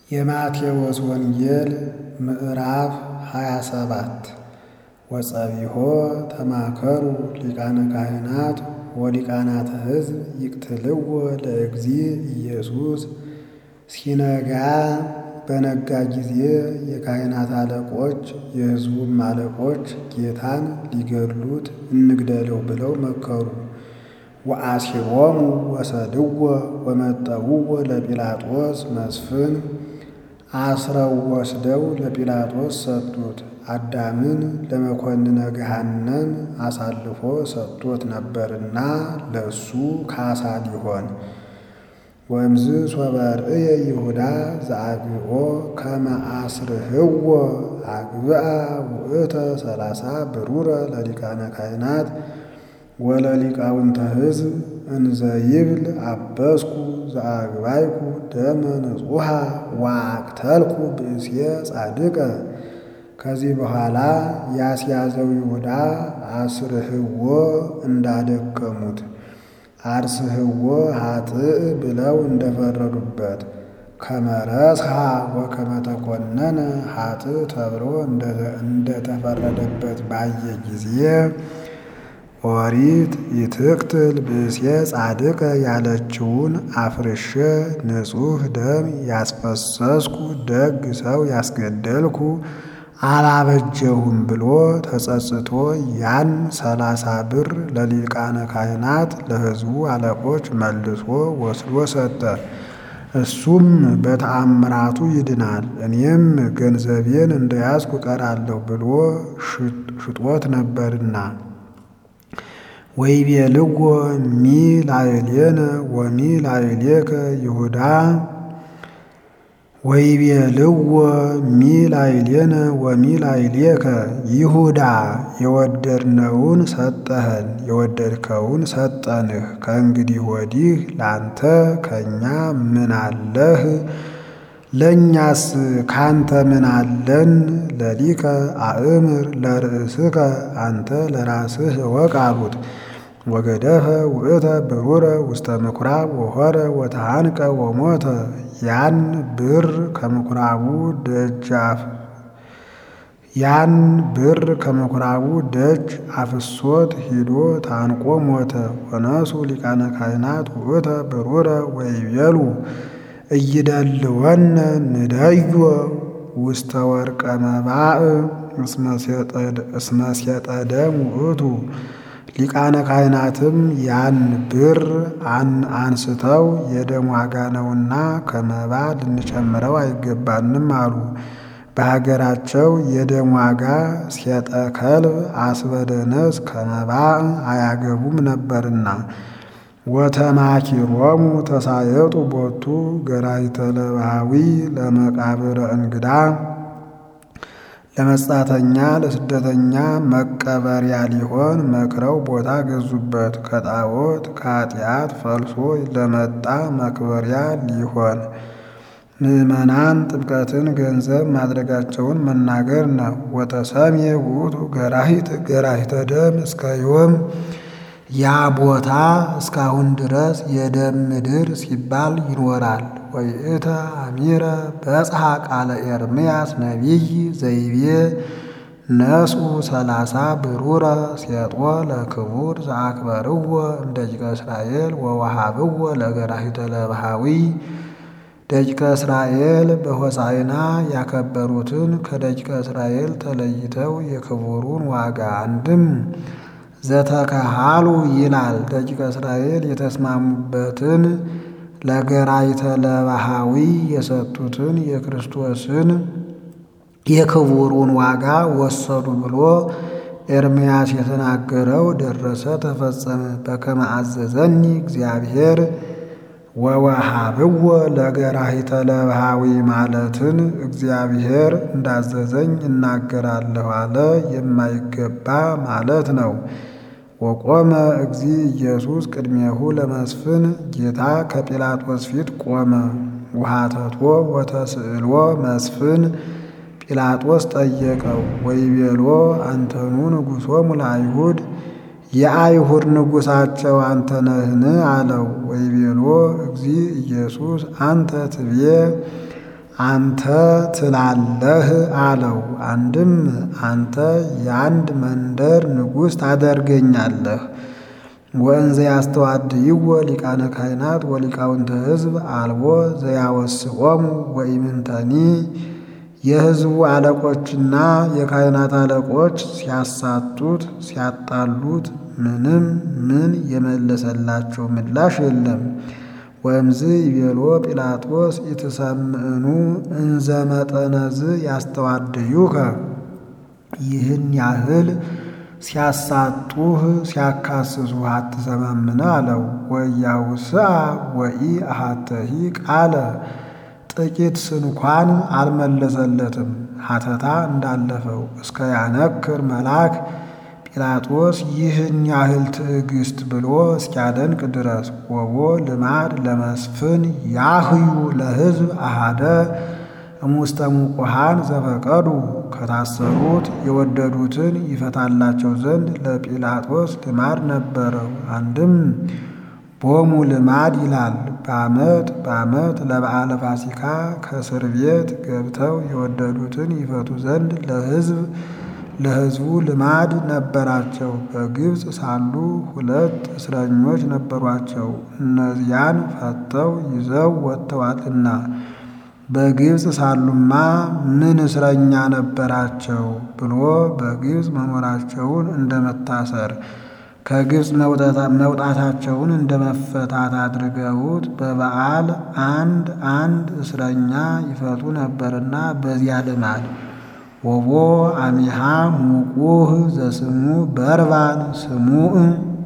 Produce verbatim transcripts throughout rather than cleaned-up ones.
የማቴዎስ ወንጌል ምዕራፍ ሃያ ሰባት ወጸቢሖ ተማከሩ ሊቃነ ካህናት ወሊቃናተ ሕዝብ ይቅትልዎ ለእግዚእ ኢየሱስ። ሲነጋ በነጋ ጊዜ የካህናት አለቆች የሕዝቡም አለቆች ጌታን ሊገድሉት እንግደለው ብለው መከሩ። ወአስሮሙ ወሰድዎ ወመጠውዎ ለጲላጦስ መስፍን። አስረው ወስደው ለጲላጦስ ሰጡት። አዳምን ለመኮንነ ገሃነም አሳልፎ ሰጥቶት ነበርና ለእሱ ካሳ ሊሆን። ወእምዝ ሶበ ርእየ ይሁዳ ዘአግብኦ ከመ አስርህዎ አግብአ ውእተ ሰላሳ ብሩረ ለሊቃነ ካህናት ወለሊቃውንተ ሕዝብ እንዘ ይብል አበስኩ ዘአግባይኩ ደመ ንጹሐ ወአቅተልኩ ብእስየ ጻድቀ። ከዚህ በኋላ ያስያዘው ይሁዳ አስርህዎ እንዳደከሙት አርስህዎ ኃጥእ ብለው እንደፈረዱበት ከመ ረስሐ ወከመ ተኰነነ ኃጥእ ተብሎ እንደተፈረደበት ባየ ጊዜ ኦሪት ይትቅትል ብእስየ ጻድቀ ያለችውን አፍርሼ ንጹሕ ደም ያስፈሰስኩ ደግ ሰው ያስገደልኩ አላበጀሁም ብሎ ተጸጽቶ ያን ሰላሳ ብር ለሊቃነ ካህናት ለሕዝቡ አለቆች መልሶ ወስዶ ሰጠ። እሱም በተአምራቱ ይድናል፣ እኔም ገንዘቤን እንደያዝኩ እቀራለሁ ብሎ ሽጦት ነበርና። ወይቤልዎ ሚላዕሌነ ወሚላዕሌከ ይሁዳ ወይቤልዎ ሚላዕሌነ ወሚላዕሌከ ይሁዳ የወደድነውን ሰጠኸን፣ የወደድከውን ሰጠንህ። ከእንግዲህ ወዲህ ላንተ ከእኛ ምን አለህ? ለእኛስ ካንተ ምን አለን? ለሊከ አእምር ለርእስከ አንተ ለራስህ እወቅ አሉት። ወገደፈ ውእተ ብሩረ ውስተ ምኵራብ ወሖረ ወተሃንቀ ወሞተ። ያን ብር ከምኵራቡ ደጃፍ ያን ብር ከምኵራቡ ደጅ አፍሶት ሂዶ ታንቆ ሞተ። ወነሱ ሊቃነ ካህናት ውእተ ብሩረ ወይቤሉ እይደልወነ ንደዮ ውስተ ወርቀ መባእ እስመ ሴጠ ደም ውእቱ። ሊቃነ ካህናትም ያን ብር አንስተው የደም ዋጋ ነውና ከመባ ልንጨምረው አይገባንም አሉ። በሀገራቸው የደም ዋጋ ሴጠ ከልብ አስበደነስ ከመባ አያገቡም ነበርና። ወተማኪሮሙ ተሳየጡ ቦቱ ገራይተ ለባዊ ለመቃብረ እንግዳ። ለመጻተኛ ለስደተኛ መቀበሪያ ሊሆን መክረው ቦታ ገዙበት። ከጣዖት ከኃጢአት ፈልሶ ለመጣ መክበሪያ ሊሆን ምዕመናን ጥምቀትን ገንዘብ ማድረጋቸውን መናገር ነው። ወተሰምየ ውእቱ ገራሂት ገራሂተ ደም እስከ ዮም። ያ ቦታ እስካሁን ድረስ የደም ምድር ሲባል ይኖራል። ወይእተ አሚረ በጽሐ ቃለ ኤርምያስ ነቢይ ዘይቤ ነሱ ሰላሳ ብሩረ ሴጦ ለክቡር ዘአክበርዎ እምደቂቀ እስራኤል ወወሃብዎ ለገራሂተ ለባሃዊ። ደቂቀ እስራኤል በሆሳዕና ያከበሩትን ከደቂቀ እስራኤል ተለይተው የክቡሩን ዋጋ አንድም ዘተከሃሉ ይላል። ደቂቀ እስራኤል የተስማሙበትን ለገራይተ ለባሃዊ የሰጡትን የክርስቶስን የክቡሩን ዋጋ ወሰዱ ብሎ ኤርምያስ የተናገረው ደረሰ ተፈጸመ። በከመ አዘዘኒ እግዚአብሔር ወወሃብዎ ለገራሂተ ለባሃዊ ማለትን እግዚአብሔር እንዳዘዘኝ እናገራለሁ አለ። የማይገባ ማለት ነው። ወቆመ እግዚእ ኢየሱስ ቅድሜሁ ለመስፍን። ጌታ ከጲላጦስ ፊት ቆመ። ውሃተቶ ወተስእሎ መስፍን። ጲላጦስ ጠየቀው። ወይቤሎ አንተኑ ንጉሶሙ ለአይሁድ የአይሁድ ንጉሳቸው አንተ ነህን? አለው። ወይቤሎ እግዚእ ኢየሱስ አንተ ትቤ አንተ ትላለህ አለው። አንድም አንተ የአንድ መንደር ንጉሥ ታደርገኛለህ። ወእንዘ ያስተዋድይዎ ሊቃነ ካህናት ወሊቃውንተ ሕዝብ አልቦ ዘያወስዖሙ ወኢምንተኒ። የሕዝቡ አለቆችና የካህናት አለቆች ሲያሳጡት ሲያጣሉት ምንም ምን የመለሰላቸው ምላሽ የለም። ወእምዝ ይቤሎ ጲላጦስ ኢትሰምዕኑ እንዘ መጠነዝ ያስተዋድዩከ። ይህን ያህል ሲያሳጡህ ሲያካስሱህ አትሰማምን አለው። ወያውስአ ወኢ አሐተሂ ቃለ። ጥቂት ስንኳን አልመለሰለትም ሐተታ እንዳለፈው። እስከ ያነክር መልአክ ጲላጦስ ይህን ያህል ትዕግስት ብሎ እስኪያደንቅ ድረስ። ወቦ ልማድ ለመስፍን ያህዩ ለሕዝብ አሃደ እሙስተ ሙቁሃን ዘፈቀዱ። ከታሰሩት የወደዱትን ይፈታላቸው ዘንድ ለጲላጦስ ልማድ ነበረው። አንድም ቦሙ ልማድ ይላል። በዓመት በዓመት ለበዓለ ፋሲካ ከእስር ቤት ገብተው የወደዱትን ይፈቱ ዘንድ ለሕዝብ ለሕዝቡ ልማድ ነበራቸው። በግብፅ ሳሉ ሁለት እስረኞች ነበሯቸው። እነዚያን ፈተው ይዘው ወጥተዋልና። በግብፅ ሳሉማ ምን እስረኛ ነበራቸው ብሎ በግብፅ መኖራቸውን እንደመታሰር ከግብፅ መውጣታቸውን እንደመፈታት አድርገውት በበዓል አንድ አንድ እስረኛ ይፈቱ ነበርና በዚያ ልማድ። ወቦ አሚሃ ሙቁህ ዘስሙ በርባን ስሙዕ።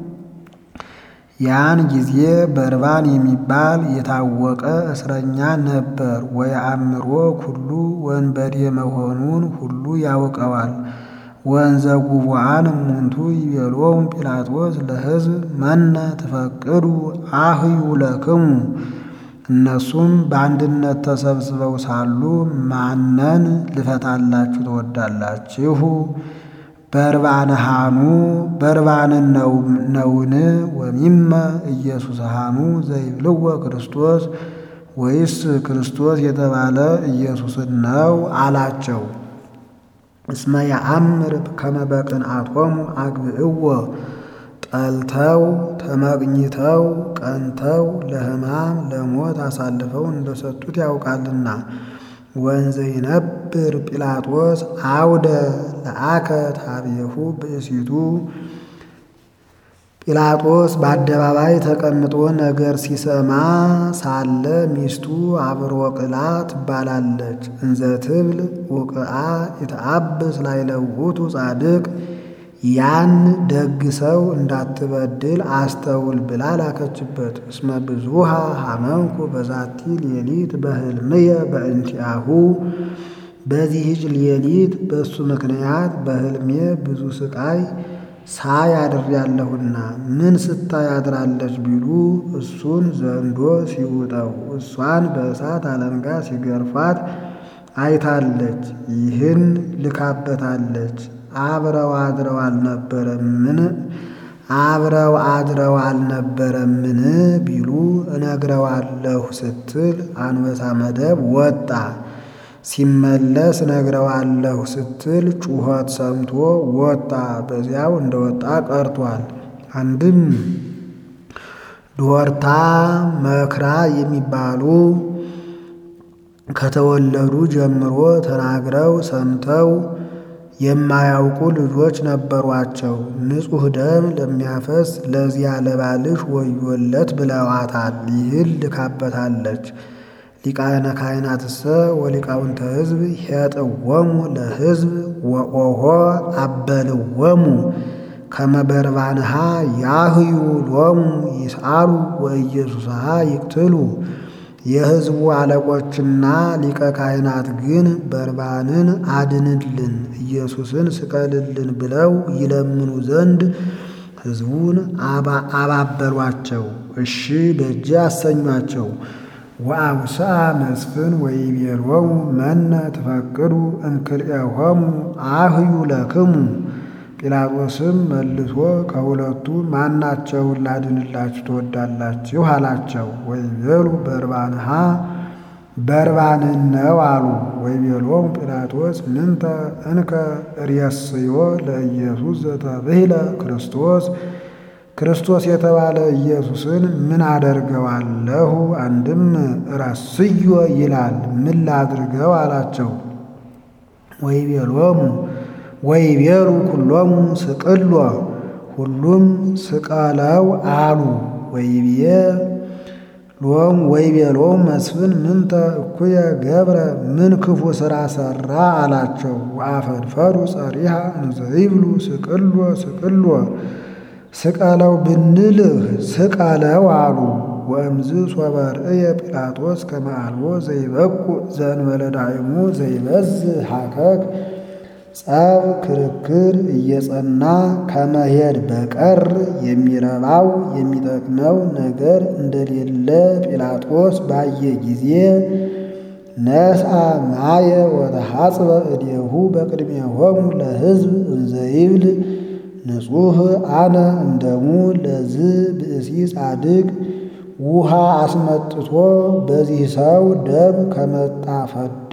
ያን ጊዜ በርባን የሚባል የታወቀ እስረኛ ነበር። ወየአምሮ ኩሉ ወንበዴ መሆኑን ሁሉ ያውቀዋል። ወንዘ ጉቡአን እሙንቱ ይቤሎሙ ጲላጦስ ለሕዝብ መነ ትፈቅዱ አህዩ ለክሙ። እነሱም በአንድነት ተሰብስበው ሳሉ ማነን ልፈታላችሁ ትወዳላችሁ? በርባንሃኑ በርባንን ነውን? ወሚመ ኢየሱስሃኑ ዘይብልዎ ክርስቶስ ወይስ ክርስቶስ የተባለ ኢየሱስን ነው አላቸው። እስመ ያአምር ከመ በቅንዓቶሙ አግብእዎ። ጠልተው ተመቅኝተው ቀንተው ለሕማም ለሞት አሳልፈው እንደሰጡት ያውቃልና። ወንዘ ይነብር ጲላጦስ አውደ ለአከ ታቤሁ ብእሲቱ። ጲላጦስ በአደባባይ ተቀምጦ ነገር ሲሰማ ሳለ ሚስቱ አብሮቅላ ትባላለች። እንዘ ትብል ውቅአ ይተአብስ ላዕለ ውእቱ ጻድቅ። ያን ደግ ሰው እንዳትበድል አስተውል ብላ ላከችበት። እስመ ብዙሃ ሐመንኩ በዛቲ ሌሊት በሕልምየ በእንቲአሁ። በዚህች ሌሊት በእሱ ምክንያት በሕልሜ ብዙ ስቃይ ሳይ አድሬያለሁና። ምን ስታይ አድራለች ቢሉ እሱን ዘንዶ ሲውጠው እሷን በእሳት አለንጋ ሲገርፋት አይታለች። ይህን ልካበታለች። አብረው አድረው አልነበረምን አብረው አድረው አልነበረምን ቢሉ እነግረዋለሁ ስትል አንበሳ መደብ ወጣ። ሲመለስ እነግረዋለሁ ስትል ጩኸት ሰምቶ ወጣ። በዚያው እንደወጣ ቀርቷል። አንድም ዶርታ መክራ የሚባሉ ከተወለዱ ጀምሮ ተናግረው ሰምተው የማያውቁ ልጆች ነበሯቸው። ንጹሕ ደም ለሚያፈስ ለዚያ ለባልሽ ወዮለት ብለዋታል። ይህን ልካበታለች። ሊቃነ ካህናትሰ ወሊቃውንተ ሕዝብ ሄጥወሙ ለሕዝብ ወኦሆ አበልወሙ ከመ በርባንሃ ያህዩ ሎሙ ይስአሉ ወኢየሱስሃ ይቅትሉ። የሕዝቡ አለቆችና ሊቀ ካህናት ግን በርባንን አድንልን ኢየሱስን ስቀልልን ብለው ይለምኑ ዘንድ ሕዝቡን አባበሏቸው። እሺ ደጅ አሰኟቸው። ወአውስአ መስፍን ወይቤሎሙ መነ ትፈቅዱ እምክልኤሆሙ አህዩ ለክሙ። ጲላጦስም መልሶ ከሁለቱ ማናቸውን ላድንላችሁ ትወዳላችሁ አላቸው። ወይቤሉ በርባንሃ በርባንን ነው አሉ። ወይቤሎሙ ጲላጦስ ምንተ እንከ ርእስዮ ለኢየሱስ ዘተብሂለ ክርስቶስ ክርስቶስ የተባለ ኢየሱስን ምን አደርገዋለሁ? አንድም ራስዮ ይላል ምን ላድርገው አላቸው። ወይቤሎሙ ወይቤሉ ኩሎሙ ስቅሎ ሁሉም ስቀለው አሉ። ወይቤ ሎም ወይቤሎም መስፍን ምንተ እኩየ ገብረ ምን ክፉ ሥራ ሠራ አላቸው። ወአፈድፈዱ ጸሪሃ እንዘ ይብሉ ስቅሎ ስቅሎ ስቀለው ብንልህ ስቀለው አሉ። ወእምዝ ሶበ ርእየ ጲላጦስ ከመ አልቦ ዘይበቁዕ ዘእንበለ ዳዕሙ ዘይበዝሕ ሀከክ ጸብ ክርክር እየጸና ከመሄድ በቀር የሚረባው የሚጠቅመው ነገር እንደሌለ ጲላጦስ ባየ ጊዜ ነስአ ማየ ወተሐጽበ እዴሁ በቅድሜሆሙ ለሕዝብ እንዘ ይብል ንጹሕ አነ እምደሙ ለዝ ብእሲ ጻድቅ ውሃ አስመጥቶ በዚህ ሰው ደም ከመጣ ፈዳ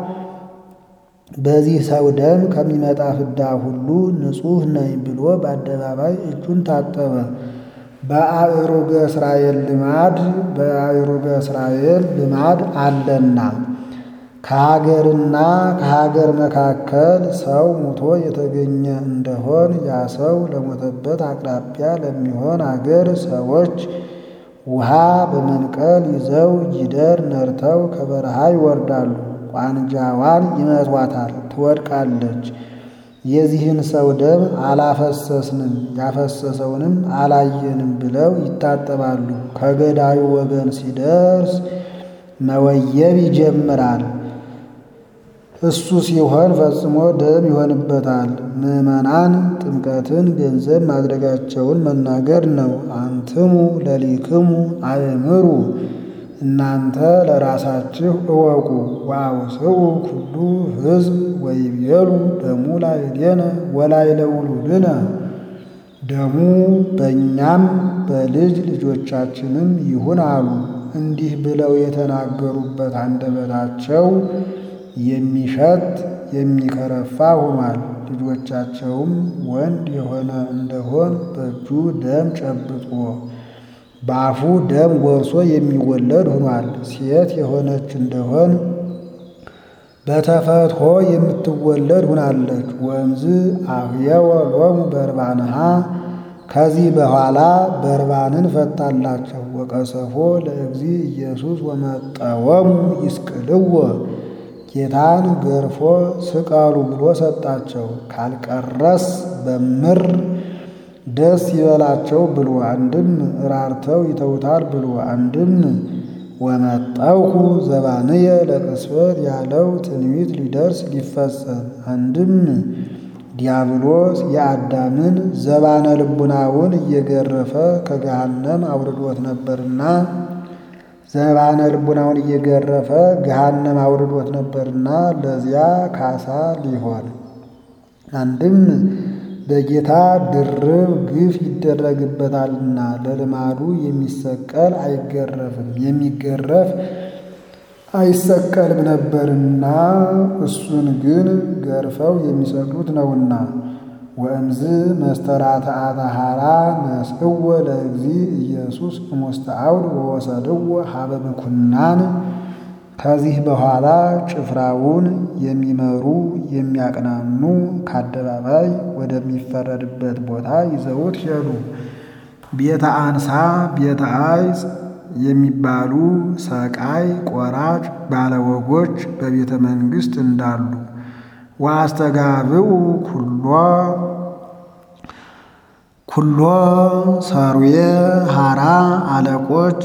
በዚህ ሰው ደም ከሚመጣ ፍዳ ሁሉ ንጹሕ ነኝ ብሎ በአደባባይ እጁን ታጠበ። በአእሩገ እስራኤል ልማድ በአእሩገ እስራኤል ልማድ አለና ከሀገርና ከሀገር መካከል ሰው ሙቶ የተገኘ እንደሆን ያ ሰው ለሞተበት አቅራቢያ ለሚሆን አገር ሰዎች ውሃ በመንቀል ይዘው ጊደር ነርተው ከበረሃ ይወርዳሉ። ቋንጃዋን ይመቷታል፣ ትወድቃለች። የዚህን ሰው ደም አላፈሰስንም ያፈሰሰውንም አላየንም ብለው ይታጠባሉ። ከገዳዩ ወገን ሲደርስ መወየብ ይጀምራል። እሱ ሲሆን ፈጽሞ ደም ይሆንበታል። ምዕመናን ጥምቀትን ገንዘብ ማድረጋቸውን መናገር ነው። አንትሙ ለሊክሙ አእምሩ እናንተ ለራሳችሁ እወቁ። ወአውስኡ ኩሉ ሕዝብ ወይቤሉ ደሙ ላዕሌነ ወላዕለ ውሉድነ ደሙ በእኛም በልጅ ልጆቻችንም ይሁን አሉ። እንዲህ ብለው የተናገሩበት አንደበታቸው የሚሸት የሚከረፋ ሆኗል። ልጆቻቸውም ወንድ የሆነ እንደሆን በእጁ ደም ጨብጦ በአፉ ደም ጎርሶ የሚወለድ ሆኗል። ሴት የሆነች እንደሆን በተፈትሖ የምትወለድ ሆናለች። ወእምዝ አህየወ ሎሙ በርባንሃ ከዚህ በኋላ በርባንን ፈታላቸው። ወቀሰፎ ለእግዚ ኢየሱስ ወመጠወሙ ይስቅልዎ ጌታን ገርፎ ስቀሉ ብሎ ሰጣቸው። ካልቀረስ በምር ደስ ይበላቸው ብሎ አንድም ራርተው ይተውታል ብሎ አንድም ወመጠውኩ ዘባንየ ለቅስፈት ያለው ትንቢት ሊደርስ ሊፈጸም አንድም ዲያብሎስ የአዳምን ዘባነ ልቡናውን እየገረፈ ከገሃነም አውርዶት ነበርና ዘባነ ልቡናውን እየገረፈ ገሃነም አውርዶት ነበርና ለዚያ ካሳ ሊሆን አንድም በጌታ ድርብ ግፍ ይደረግበታልና ለልማዱ የሚሰቀል አይገረፍም የሚገረፍ አይሰቀልም ነበርና እሱን ግን ገርፈው የሚሰቅሉት ነውና። ወእምዝ መስተራትዓተ ሐራ ነስእዎ ለእግዚ ኢየሱስ እሙስተ አውድ ወወሰድዎ ሀበ ምኩናን ከዚህ በኋላ ጭፍራውን የሚመሩ የሚያቅናኑ ከአደባባይ ወደሚፈረድበት ቦታ ይዘውት ሄዱ። ቤተ አንሳ ቤተ አይጽ የሚባሉ ሰቃይ ቆራጭ ባለወጎች በቤተ መንግሥት እንዳሉ ወአስተጋብኡ ኩሎ ኩሎ ሰሩየ ሐራ አለቆች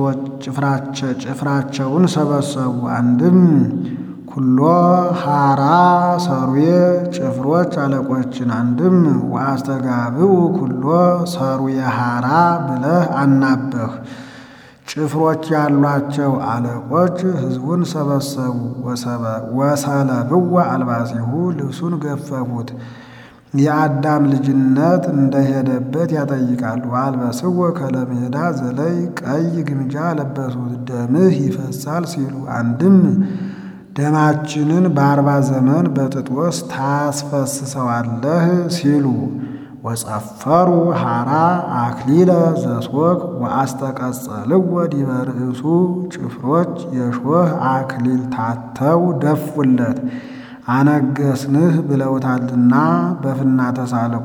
ጭፍራቸውን ሰበሰቡ። አንድም ኩሎ ሐራ ሰሩየ ጭፍሮች አለቆችን አንድም ወአስተጋብኡ ኩሎ ሰሩየ ሐራ ብለህ አናበህ። ጭፍሮች ያሏቸው አለቆች ሕዝቡን ሰበሰቡ። ወሰለብዋ አልባሲሁ ልብሱን ገፈፉት። የአዳም ልጅነት እንደሄደበት ያጠይቃል። ወአልበስዎ ከለሜዳ ዘለይ ቀይ ግምጃ ለበሱት ደምህ ይፈሳል ሲሉ አንድም ደማችንን በአርባ ዘመን በጥጦስ ታስፈስሰዋለህ ሲሉ ወጸፈሩ ሐራ አክሊለ ዘሶክ ወአስተቀጸልዎ ዲበ ርእሱ ጭፍሮች የሾህ አክሊል ታተው ደፉለት አነገስንህ ብለውታልና በፍና ተሳልቆ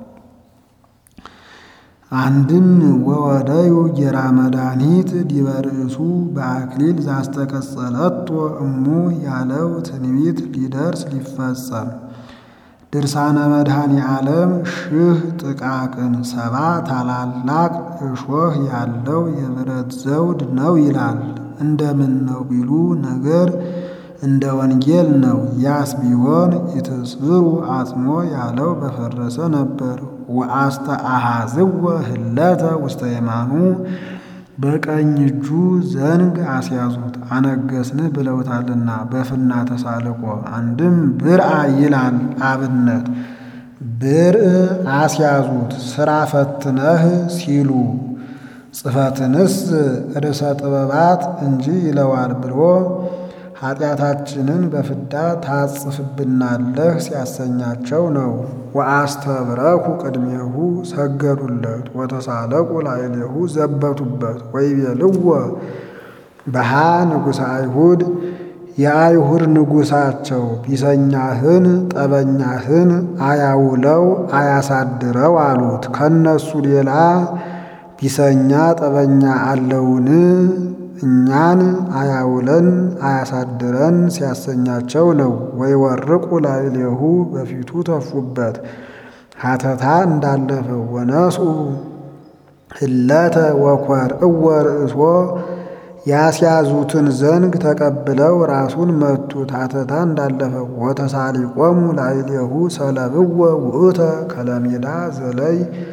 አንድም ወወደዩ ጌራ መድኃኒት ዲበ ርእሱ በአክሊል ዛስተቀጸለቶ እሙ ያለው ትንቢት ሊደርስ ሊፈጸም ድርሳነ መድኃኔ ዓለም ሺህ ጥቃቅን ሰባ ታላላቅ እሾህ ያለው የብረት ዘውድ ነው ይላል። እንደምን ነው ቢሉ ነገር እንደ ወንጌል ነው። ያስ ቢሆን ኢትስብሩ አጽሞ ያለው በፈረሰ ነበር። ወአስተአሐዝወ ህለተ ውስተ የማኑ በቀኝ እጁ ዘንግ አስያዙት አነገስንህ ብለውታልና በፍና ተሳልቆ አንድም ብርአ ይላል አብነት ብርእ አስያዙት ስራ ፈትነህ ሲሉ ጽፈትንስ ርዕሰ ጥበባት እንጂ ይለዋል ብሎ ኃጢአታችንን በፍዳ ታጽፍብናለህ ሲያሰኛቸው ነው። ወአስተብረኩ ቅድሜሁ ሰገዱለት ወተሳለቁ ላዕሌሁ ዘበቱበት ወይቤልዎ በሃ ንጉሠ አይሁድ የአይሁድ ንጉሣቸው ቢሰኛህን ጠበኛህን አያውለው አያሳድረው አሉት። ከነሱ ሌላ ቢሰኛ ጠበኛ አለውን? እኛን አያውለን አያሳድረን ሲያሰኛቸው ነው። ወይወርቁ ላዕሌሁ በፊቱ ተፉበት ሀተታ እንዳለፈው ወነስኡ ህለተ ወኮር እወ ርእሶ ያስያዙትን ዘንግ ተቀብለው ራሱን መቱት ሀተታ እንዳለፈው ወተሳሊቆሙ ላዕሌሁ ሰለብዎ ውእተ ከለሜዳ ዘለይ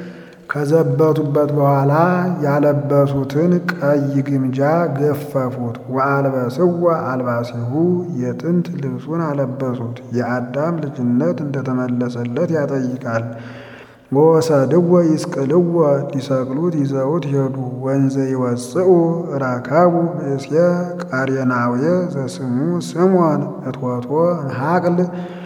ከዘበቱበት በኋላ ያለበሱትን ቀይ ግምጃ ገፈፉት። ወአልበስዎ አልባሲሁ የጥንት ልብሱን አለበሱት። የአዳም ልጅነት እንደተመለሰለት ያጠይቃል። ወወሰድዎ ይስቅልዎ ሊሰቅሉት ይዘውት ሄዱ። ወንዘ ይወፅኡ ረከቡ ብእሴ ቃሬናዊ ዘስሙ ስምዖን እትወቶ እምሃቅል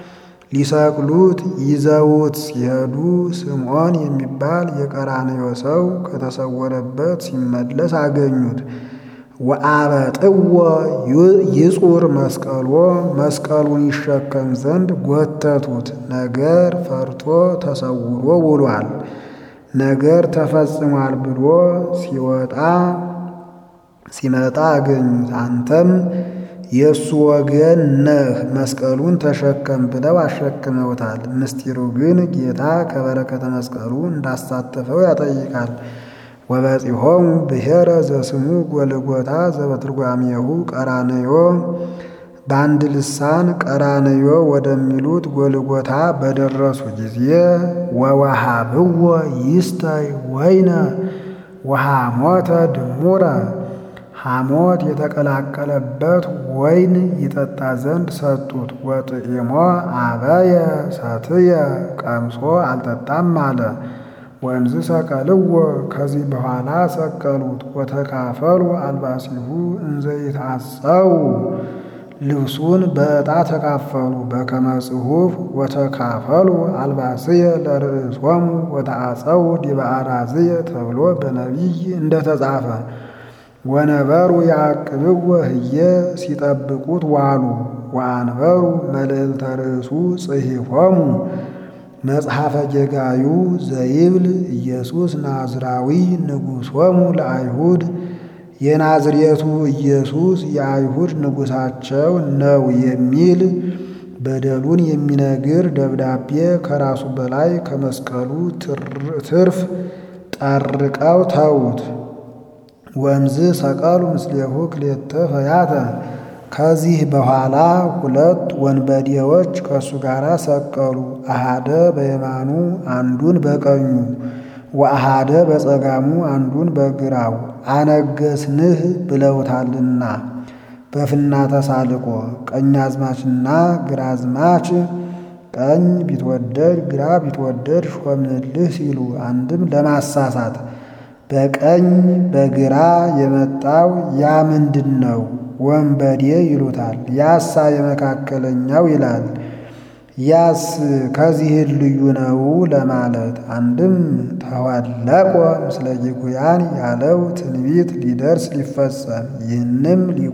ሊሰቅሉት ይዘውት ሲሄዱ ስምዖን የሚባል የቀራንዮ ሰው ከተሰወረበት ሲመለስ አገኙት። ወአበጥዎ ይጹር መስቀሎ መስቀሉን ይሸከም ዘንድ ጎተቱት። ነገር ፈርቶ ተሰውሮ ውሏል። ነገር ተፈጽሟል ብሎ ሲወጣ ሲመጣ አገኙት። አንተም የእሱ ወገን ነህ መስቀሉን ተሸከም ብለው አሸክመውታል። ምስጢሩ ግን ጌታ ከበረከተ መስቀሉ እንዳሳተፈው ያጠይቃል። ወበጺሖሙ ብሔረ ዘስሙ ጎልጎታ ዘበትርጓሜሁ ቀራንዮ በአንድ ልሳን ቀራንዮ ወደሚሉት ጎልጎታ በደረሱ ጊዜ ወወሃብዎ ይስተይ ወይነ ወሐሞተ ድሙረ ሐሞት የተቀላቀለበት ወይን ይጠጣ ዘንድ ሰጡት። ወጥዒሞ አበየ ሰትየ ቀምሶ አልጠጣም አለ። ወእምዝ ሰቀልዎ ከዚህ በኋላ ሰቀሉት። ወተካፈሉ አልባሲሁ እንዘ ይትዓጸው ልብሱን በዕጣ ተካፈሉ። በከመ ጽሑፍ ወተካፈሉ አልባስየ ለርእሶሙ ወተዓጸው ዲበ አራዝየ ተብሎ በነቢይ እንደተጻፈ ወነበሩ ያዕቅብዎ ህየ ሲጠብቁት ዋሉ። ወአንበሩ መልዕልተ ርእሱ ጽሒፎሙ መጽሐፈ ጌጋዩ ዘይብል ኢየሱስ ናዝራዊ ንጉሶሙ ለአይሁድ የናዝሬቱ ኢየሱስ የአይሁድ ንጉሳቸው ነው የሚል በደሉን የሚነግር ደብዳቤ ከራሱ በላይ ከመስቀሉ ትርፍ ጠርቀው ተዉት። ወእምዝ ሰቀሉ ምስሌሁ ክልኤተ ፈያተ ከዚህ በኋላ ሁለት ወንበዴዎች ከእሱ ጋር ሰቀሉ። አሃደ በየማኑ አንዱን በቀኙ ወአሃደ በጸጋሙ አንዱን በግራው አነገስንህ ብለውታልና በፍና ተሳልቆ ቀኛዝማችና ግራዝማች ቀኝ ቢትወደድ ግራ ቢትወደድ ሾምንልህ ሲሉ፣ አንድም ለማሳሳት በቀኝ በግራ የመጣው ያ ምንድን ነው? ወንበዴ ይሉታል። ያሳ የመካከለኛው ይላል። ያስ ከዚህ ልዩ ነው ለማለት። አንድም ተዋለቆ ምስለ ጌጉያን ያለው ትንቢት ሊደርስ ሊፈጸም፣ ይህንም ሊቁ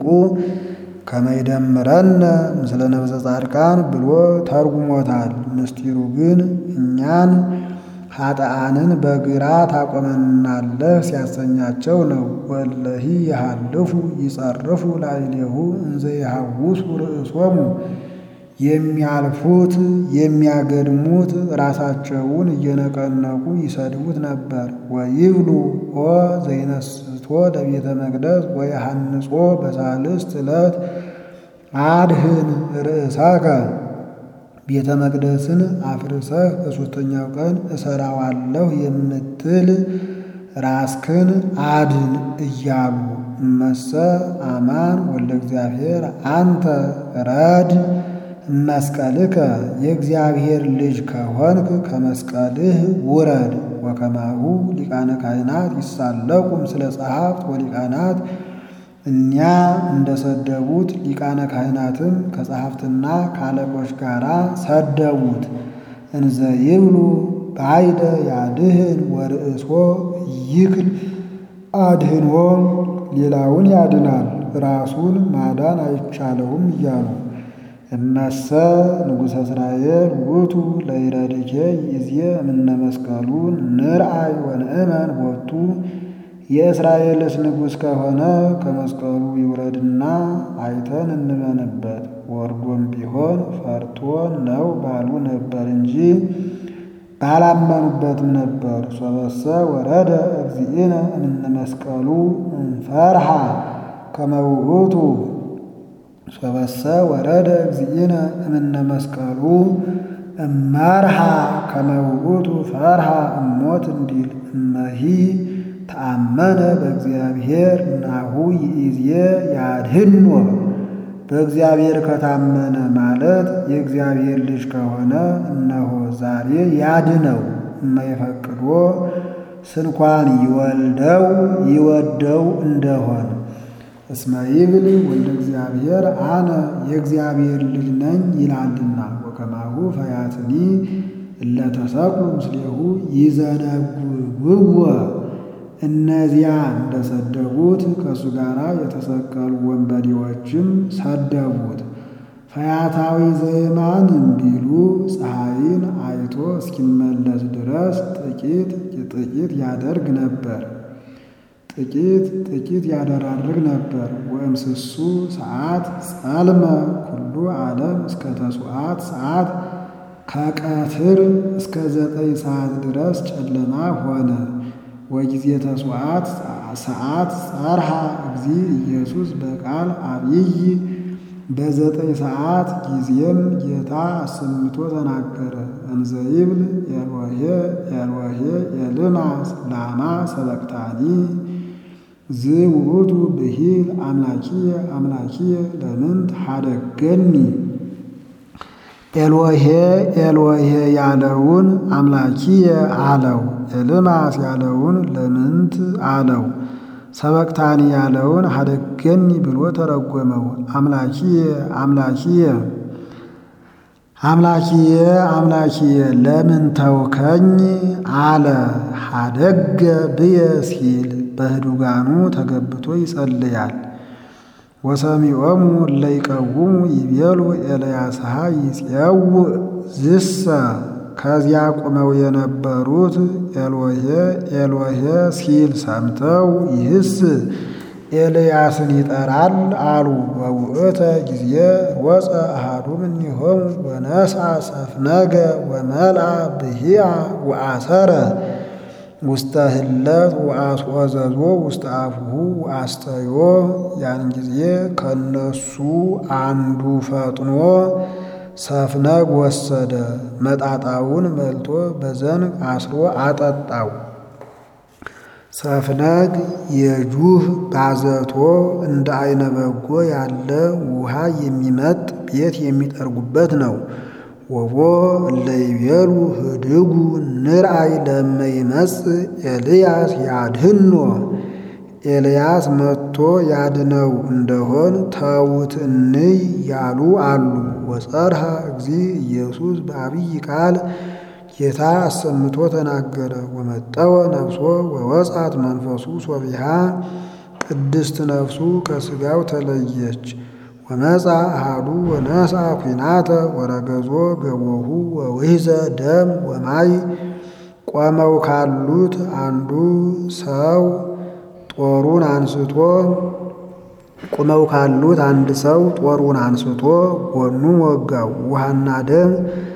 ከመይደምረነ ምስለ ነብሰ ጻድቃን ብሎ ተርጉሞታል። ምስጢሩ ግን እኛን ኃጥአንን በግራ ታቆመናለህ ሲያሰኛቸው ነው። ወለሂ ይሃልፉ ይጸርፉ ላዕሌሁ እንዘ ይሃውሱ ርእሶሙ፣ የሚያልፉት የሚያገድሙት ራሳቸውን እየነቀነቁ ይሰድቡት ነበር። ወይብሉ ኦ ዘይነስቶ ለቤተ መቅደስ ወየሐንጾ በሳልስት ዕለት አድህን ርእሰከ፣ ቤተ መቅደስን አፍርሰህ በሦስተኛው ቀን እሰራዋለሁ የምትል ራስክን አድን እያሉ እመሰ አማን ወልደ እግዚአብሔር አንተ ረድ መስቀልከ፣ የእግዚአብሔር ልጅ ከሆንክ ከመስቀልህ ውረድ። ወከማሁ ሊቃነ ካህናት ይሳለቁ ምስለ ጸሐፍት ወሊቃናት፣ እኛ እንደሰደቡት ሊቃነ ካህናትም ከጸሐፍትና ከአለቆች ጋር ሰደቡት። እንዘ ይብሉ ባይደ ያድህን ወርእሶ ይክል አድህኖ፣ ሌላውን ያድናል ራሱን ማዳን አይቻለውም እያሉ እነሰ ንጉሠ እስራኤል ውእቱ ለይረድኬ ይእዜ እምነ መስቀሉ ንርአይ ወንእመን ቦቱ፣ የእስራኤልስ ንጉሥ ከሆነ ከመስቀሉ ይውረድና አይተን እንመንበት። ወርዶም ቢሆን ፈርቶ ነው ባሉ ነበር እንጂ ባላመኑበትም ነበር። ሶበሰ ወረደ እግዚእነ እምነ መስቀሉ እንፈርሃ ከመ ውእቱ፣ ሶበሰ ወረደ እግዚእነ እምነ መስቀሉ እመርሃ ከመ ውእቱ ፈርሃ እሞት እንዲል እመሂ ተአመነ በእግዚአብሔር ናሁ ይእዜ ያድህኖ፣ በእግዚአብሔር ከታመነ ማለት የእግዚአብሔር ልጅ ከሆነ እነሆ ዛሬ ያድነው። እማይፈቅዶ ስንኳን ይወልደው ይወደው እንደሆን እስመ ይብል ወልደ እግዚአብሔር አነ የእግዚአብሔር ልጅ ነኝ ይላልና። ወከማሁ ፈያትኒ እለ ተሰቅሉ ምስሌሁ ይዘነጉብዎ፣ እነዚያ እንደሰደቡት ከእሱ ጋር የተሰቀሉ ወንበዴዎችም ሰደቡት። ፈያታዊ ዘየማን እንዲሉ ፀሐይን አይቶ እስኪመለስ ድረስ ጥቂት ጥቂት ያደርግ ነበር ጥቂት ጥቂት ያደራርግ ነበር። ወእምስሱ ሰዓት ጸልመ ኩሉ ዓለም እስከ ተስዋዕት ሰዓት፣ ከቀትር እስከ ዘጠኝ ሰዓት ድረስ ጨለማ ሆነ። ወጊዜ ተስዋዕት ሰዓት ጸርሃ እግዚ ኢየሱስ በቃል አብይ፣ በዘጠኝ ሰዓት ጊዜም ጌታ አሰምቶ ተናገረ። እንዘ ይብል ኤሎሄ ኤሎሄ ኤልማ ላማ ሰበቅታኒ ዝውእቱ ብሂል አምላኪየ አምላኪየ ለምንት ሀደገኒ። ኤሎሄ ኤሎሄ ያለውን አምላኪየ አለው። ኤልማስ ያለውን ለምንት አለው። ሰበቅታኒ ያለውን ሀደገኒ ብሎ ተረጎመው። አምላኪየ አምላኪየ አምላኪየ አምላኪየ ለምን ተውከኝ አለ። ሀደገ ብየ ሲል በህዱጋኑ ተገብቶ ይጸልያል። ወሰሚዖሙ እለ ይቀውሙ ይቤሉ ኤልያስሃ ይፄውእ ዝሰ፣ ከዚያ ቆመው የነበሩት ኤሎሄ ኤሎሄ ሲል ሰምተው ይህስ ኤልያስን ይጠራል አሉ። ወውእተ ጊዜ ወፀ አሐዱ እምኔሆሙ ወነስአ ሰፍነገ ወመልአ ብሂአ ወአሰረ ውስተ ህለት ወአስወዘዞ ውስተ አፉሁ ወአስተዮ። ያን ጊዜ ከነሱ አንዱ ፈጥኖ ሰፍነግ ወሰደ፣ መጣጣውን መልቶ በዘንግ አስሮ አጠጣው። ሰፍነግ የጁህ ባዘቶ እንደ አይነ በጎ ያለ ውሃ የሚመጥ ቤት የሚጠርጉበት ነው። ወቦ እለ ይቤሉ ህድጉ ንርአይ ለመ ይመጽእ ኤልያስ ያድህኖ ኤልያስ መጥቶ ያድነው እንደሆን ተዉት እንይ ያሉ አሉ። ወጸርሃ እግዚእ ኢየሱስ በአብይ ቃል ጌታ አሰምቶ ተናገረ። ወመጠወ ነፍሶ ወወጻት መንፈሱ ሶቢሃ ቅድስት ነፍሱ ከሥጋው ተለየች። ወመጻ አሐዱ ወነሣ ኲናተ ወረገዞ ገቦሁ ወውሕዘ ደም ወማይ ቆመው ካሉት አንዱ ሰው ጦሩን አንስቶ ቁመው ካሉት አንድ ሰው ጦሩን አንስቶ ጎኑን ወጋው። ውሃና ደም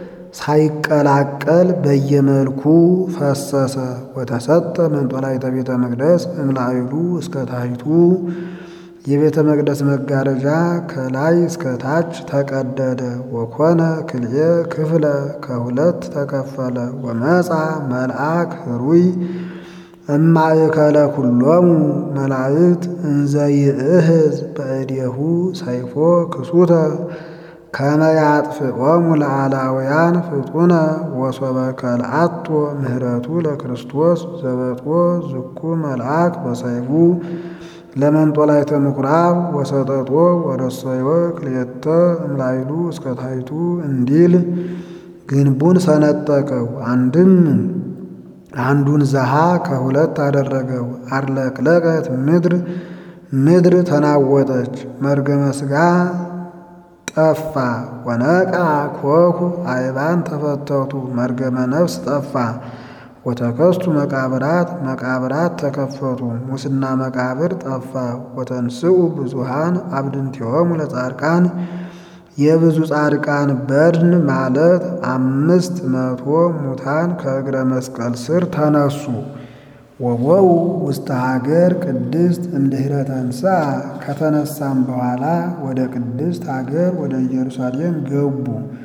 ሳይቀላቀል በየመልኩ ፈሰሰ። ወተሰጠ መንጦላዕተ ቤተ መቅደስ እምላዕሉ እስከ ታሕቱ የቤተ መቅደስ መጋረጃ ከላይ እስከ ታች ተቀደደ። ወኮነ ክልኤ ክፍለ ከሁለት ተከፈለ። ወመጻ መልአክ ኅሩይ እማእከለ ኩሎሙ መላእክት እንዘ ይእህዝ በእዴሁ ሰይፎ ክሱተ ከመ ያጥፍኦሙ ለአላውያን ፍጡነ ወሶበ ከልአቶ ምህረቱ ለክርስቶስ ዘበጦ ዝኩ መልአክ በሰይፉ ለመንጦላዕተ ምኵራብ ወሰጠጦ ወረሰዮ ክልኤተ እምላዕሉ እስከ ታሕቱ እንዲል ግንቡን ሰነጠቀው። አንድም አንዱን ዘሃ ከሁለት አደረገው። አርለቅለቀት ምድር ምድር ተናወጠች። መርገመ ሥጋ ጠፋ። ወነቃ ኮኩ አይባን ተፈተቱ። መርገመ ነፍስ ጠፋ። ወተከስቱ መቃብራት መቃብራት ተከፈቱ። ሙስና መቃብር ጠፋ። ወተንስኡ ብዙሃን አብድንቲሆሙ ለጻድቃን የብዙ ጻድቃን በድን ማለት አምስት መቶ ሙታን ከእግረ መስቀል ስር ተነሱ። ወቦው ውስተ ሀገር ቅድስት እምድኅረ ተንሥአ ከተነሳም በኋላ ወደ ቅድስት ሀገር ወደ ኢየሩሳሌም ገቡ።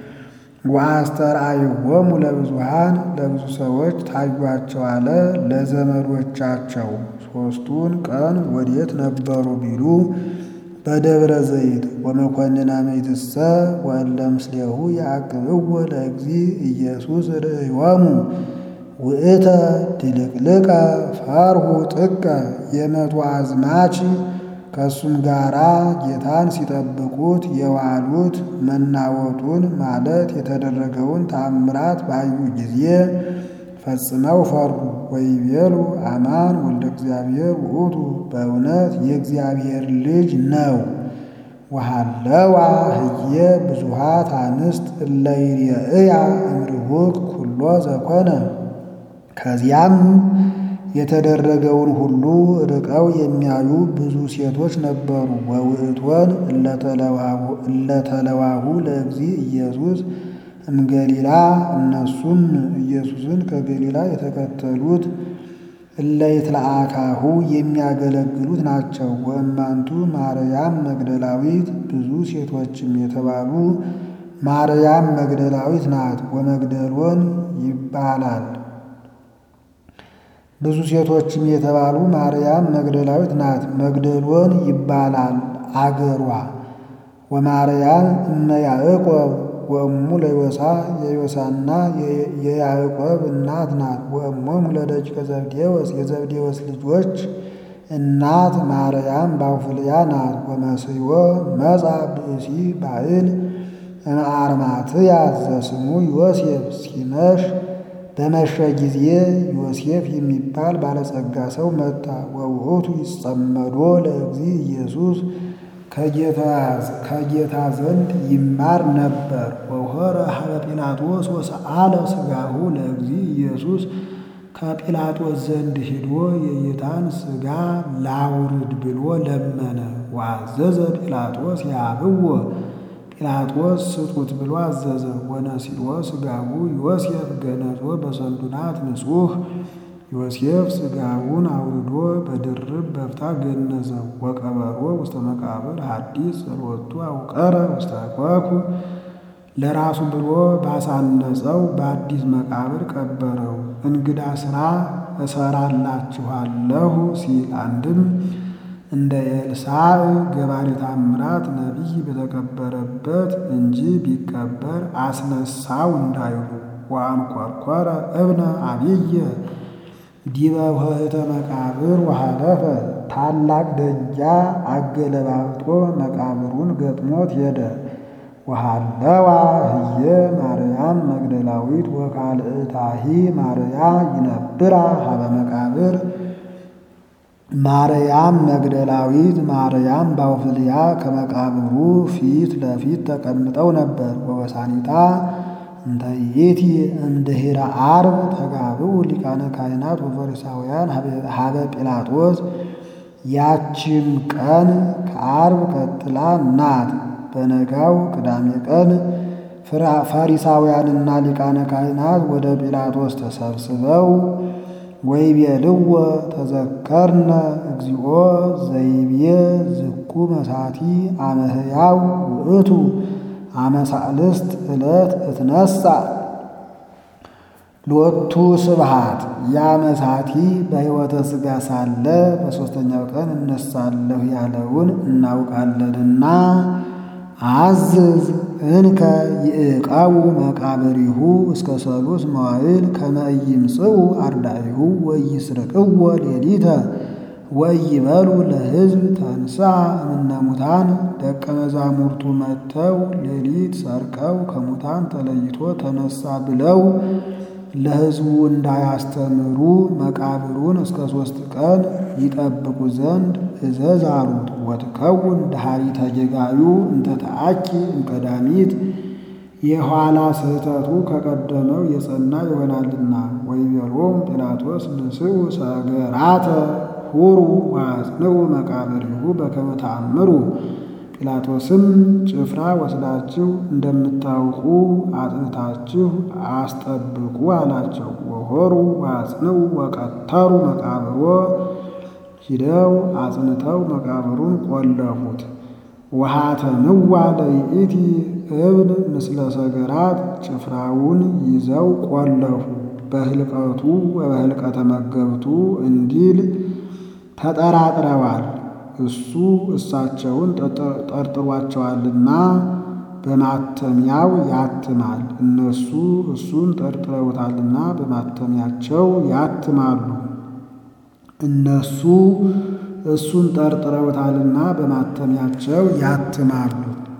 ወአስተርአይዎሙ ለብዙሃን ለብዙ ሰዎች ታዩአቸው አለ። ለዘመዶቻቸው ሦስቱን ቀን ወዴት ነበሩ ቢሉ በደብረ ዘይት። ወመኮንና መይትሰ ወእለ ምስሌሁ ያዕቅብዎ ለእግዚእ ኢየሱስ ርእዮሙ ውእተ ድልቅልቀ ፈርሁ ጥቀ የመቶ አዝማች ከእሱም ጋራ ጌታን ሲጠብቁት የዋሉት መናወጡን ማለት የተደረገውን ተአምራት ባዩ ጊዜ ፈጽመው ፈሩ። ወይቤሉ አማን ወልደ እግዚአብሔር ውእቱ በእውነት የእግዚአብሔር ልጅ ነው። ወሃለዋ ህየ ብዙኃት አንስት እለ ይሬእያ እምርሁቅ ኩሎ ዘኮነ ከዚያም የተደረገውን ሁሉ ርቀው የሚያዩ ብዙ ሴቶች ነበሩ። ወውእቶን እለተለዋሁ ለእግዚእ ኢየሱስ እምገሊላ እነሱም ኢየሱስን ከገሊላ የተከተሉት እለ ይትለአካሁ የሚያገለግሉት ናቸው። ወእማንቱ ማርያም መግደላዊት ብዙ ሴቶችም የተባሉ ማርያም መግደላዊት ናት። ወመግደሎን ይባላል ብዙ ሴቶችም የተባሉ ማርያም መግደላዊት ናት። መግደሎን ይባላል አገሯ። ወማርያም እመ ያዕቆብ ወእሙ ለዮሳ የዮሳና የያዕቆብ እናት ናት። ወእሞሙ ለደቂቀ ዘብዴዎስ የዘብዴዎስ ልጆች እናት ማርያም ባውፍልያ ናት። ወመስዮ መጻ ብእሲ ባዕል እምአርማትያስ ዘስሙ ዮሴፍ ሲመሽ በመሸ ጊዜ ዮሴፍ የሚባል ባለጸጋ ሰው መጣ። ወውእቱ ይጸመዶ ለእግዚእ ኢየሱስ ከጌታ ዘንድ ይማር ነበር። ወሖረ ሀበ ጲላጦስ ወሰአለ ሥጋሁ ለእግዚእ ኢየሱስ ከጲላጦስ ዘንድ ሂዶ የጌታን ሥጋ ላውርድ ብሎ ለመነ። ወአዘዘ ጲላጦስ ያብዎ ጲላጦስ ስጡት ብሎ አዘዘ። ወነሲኦ ሥጋሁ ዮሴፍ ገነዞ በሰንዱናት ንጹሕ ዮሴፍ ሥጋውን አውርዶ በድርብ በፍታ ገነዘው። ወቀበሮ ውስተ መቃብር ሐዲስ ጸሎቱ አውቀረ ውስተ አክዋኩ ለራሱ ብሎ ባሳነጸው በአዲስ መቃብር ቀበረው። እንግዳ ሥራ እሰራላችኋለሁ ሲል አንድም እንደ ኤልሳዕ ገባሬ ተአምራት ነቢይ በተቀበረበት እንጂ ቢቀበር አስነሳው እንዳይሉ። ወአንኰርኰረ እብነ አብየ ዲበ ኆኅተ መቃብር ወሃለፈ ታላቅ ደጃ አገለባብጦ መቃብሩን ገጥሞት ሄደ። ወሃለዋ ህየ ማርያም መግደላዊት ወካልእታሂ ማርያ ይነብራ ሀበ መቃብር ማርያም መግደላዊት ማርያም ባውፍልያ ከመቃብሩ ፊት ለፊት ተቀምጠው ነበር። ወበሳኒታ እንተ ይእቲ እምድኅረ ዓርብ ተጋብኡ ሊቃነ ካህናት ወፈሪሳውያን ሀበ ጲላጦስ ያችም ቀን ከዓርብ ቀጥላ ናት። በነጋው ቅዳሜ ቀን ፈሪሳውያንና ሊቃነ ካህናት ወደ ጲላጦስ ተሰብስበው ወይቤልዎ ተዘከርነ እግዚኦ ዘይቤ ዝኩ መሳቲ አመ ሕያው ውእቱ አመ ሣልስት ዕለት እትነሣ ሎቱ ስብሐት። ያ መሳቲ በሕይወተ ሥጋ ሳለ በሦስተኛው ቀን እነሳለሁ ያለውን እናውቃለንና አዝዝ እንከ ይዕቀቡ መቃብሪሁ እስከ ሰሉስ መዋዕል ከመ ኢይምጽኡ አርዳኢሁ ወኢይስርቅዎ ሌሊተ ወኢይበሉ ለሕዝብ ተንሥአ እምነ ሙታን። ደቀ መዛሙርቱ መጥተው ሌሊት ሰርቀው ከሙታን ተለይቶ ተነሳ ብለው ለሕዝቡ እንዳያስተምሩ መቃብሩን እስከ ሦስት ቀን ይጠብቁ ዘንድ እዘዝ አሉት። ወትከውን ዳሃሪተ ጌጋዩ እንተ ተአኪ እምቀዳሚት የኋላ ስህተቱ ከቀደመው የጸና ይሆናልና። ወይቤሎሙ ጲላጦስ ንስኡ ሰገራተ ሁሩ ወአጽንዑ መቃብሪሁ በከመ ተአምሩ። ጲላጦስም ጭፍራ ወስዳችሁ እንደምታውቁ አጥንታችሁ አስጠብቁ አላቸው። ወሆሩ ወአጽንዑ ወቀተሩ መቃብሮ ሂደው አጽንተው መቃብሩን ቆለፉት። ወሃተምዋ ለይእቲ እብን ምስለ ሰገራት ጭፍራውን ይዘው ቆለፉ። በህልቀቱ ወበህልቀተ መገብቱ እንዲል ተጠራጥረዋል። እሱ እሳቸውን ጠርጥሯቸዋልና በማተሚያው ያትማል፣ እነሱ እሱን ጠርጥረውታልና በማተሚያቸው ያትማሉ። እነሱ እሱን ጠርጥረውታልና በማተሚያቸው ያትማሉ።